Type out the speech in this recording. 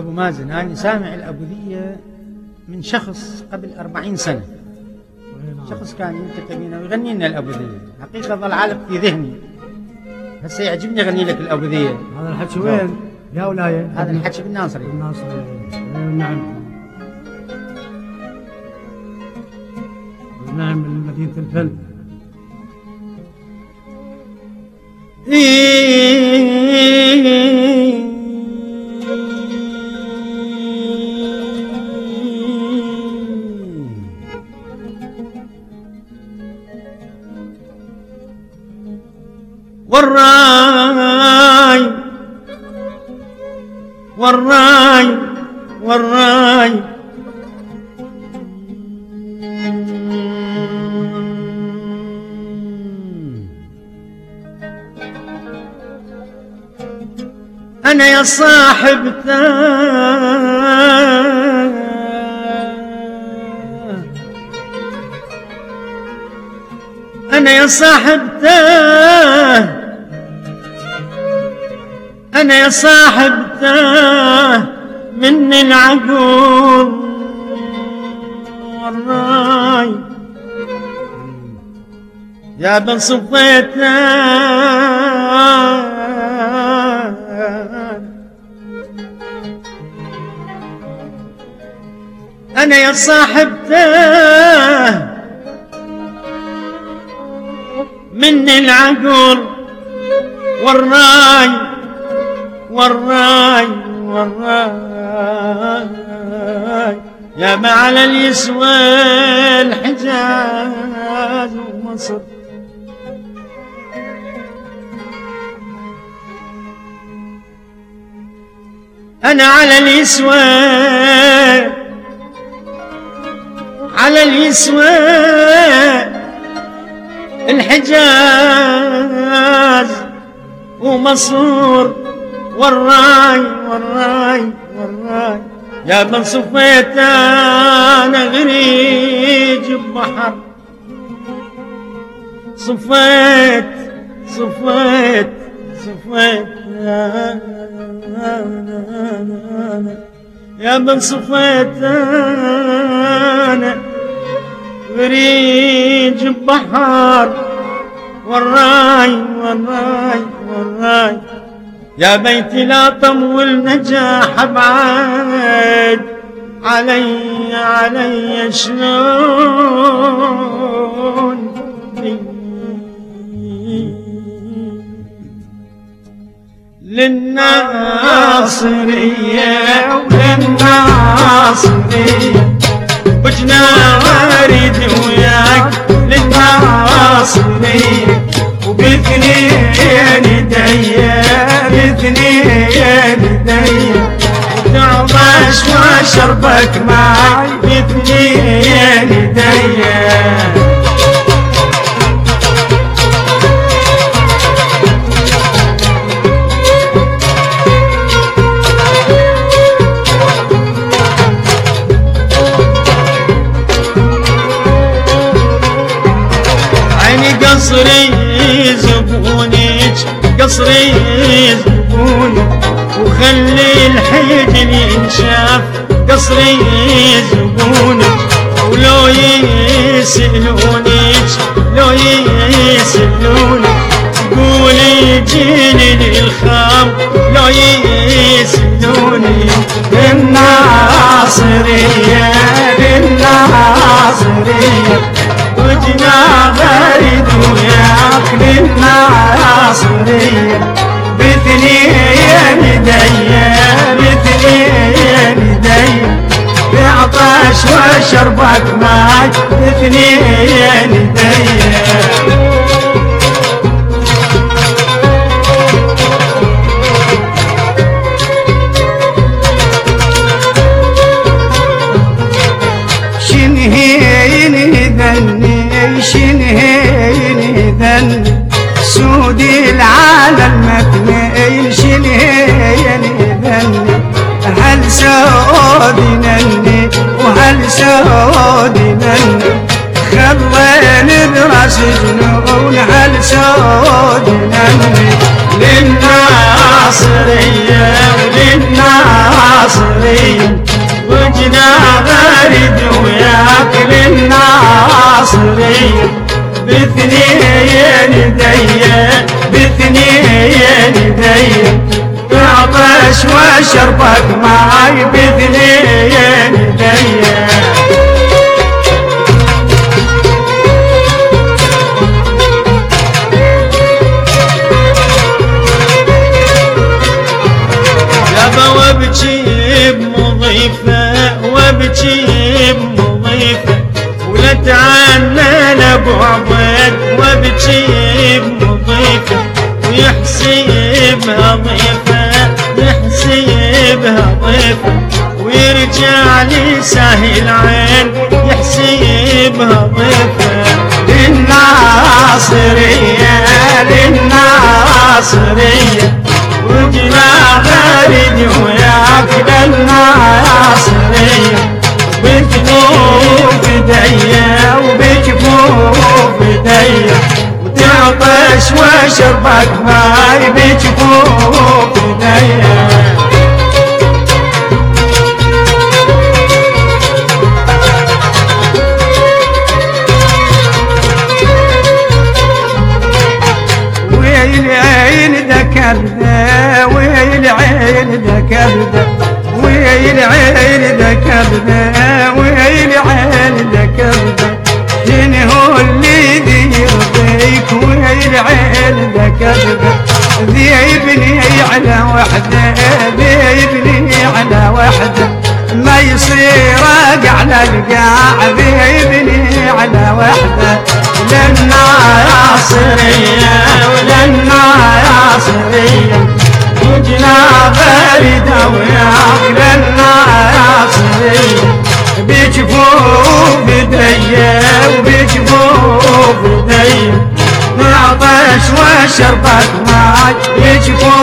أبو مازن، أنا سامع الأبوذية من شخص قبل 40 سنة. شخص كان يلتقي بينا ويغني لنا الأبوذية، حقيقة ظل عالق في ذهني. هسه يعجبني أغني لك الأبوذية. هذا الحكي وين؟ يا ولاية؟ هذا الحكي بالناصري. نعم. نعم، من مدينة الفن. والراي والراي والراي أنا يا صاحبته أنا يا صاحبته أنا يا صاحبته من العقول والراي يا بن صفيته أنا يا صاحبته من العقول والراي والراي والراي يا ما على اليسوى الحجاز ومصر أنا على اليسوى على اليسوى الحجاز ومصر والراي والراي والراي يا من صفيت أنا غريج ببحر صفيت صفيت صفيت يا من صفيت أنا غريج ببحر والراي والراي والراي يا بيتي لا طول نجاح بعد علي شلون للناصرية وللناصرية وجنا وريد وياك للناصرية وباثنين ايديا باثنين ايديا وتعطش واشربك معي باثنين ايديا قصري زبونك قصري زبونك وخلي الحجن ينشاف قصري زبونك ولو يسألونك لو يسألونك قولي جيني للخام لو يسألونك للناصرية للناصرية وجنا غريد وياك للناصرية باثنين ايديا باثنين ايديا بعطش وشربك معي باثنين ايديا شنهيني ذني سودي العالم مثنين شنهيني ذني هل سودي نني وهل سودي نني خليني براس جنون هل سودي نني للناصرية وللناصرية للناصرية وجنا غرد وياك للناصرية باثنين يديا باثنين يديا بعطش واشربك ماي باثنين يديا وابكي بمضيفة وابكي بمضيفة ولا تعمل ابو عبيد وابكي بمضيفة ويحسبها ضيفة يحسبها ضيفة ويرجع لي ساهي العين يحسبها ضيفة للناصرية للناصرية وجنا غرد وياك للناصرية بجفوف ايديا وبجفوف ايديا وتعطش واشربك ماي بجفوف ايديا ويل ذكرنا ويل عين ذكرنا ويل عين ذكرنا ويل عين ذكرنا شنو اللي يرضيك ويل عين ذكرنا ذيبني على وحده ذيبني على وحده ما يصير على القاع ذيبني على وحده للناصرية وللناصرية وجنا باردة وياك للناصرية بجفوف ايديا وبجفوف ايديا نعطش واشربك ماي بجفوف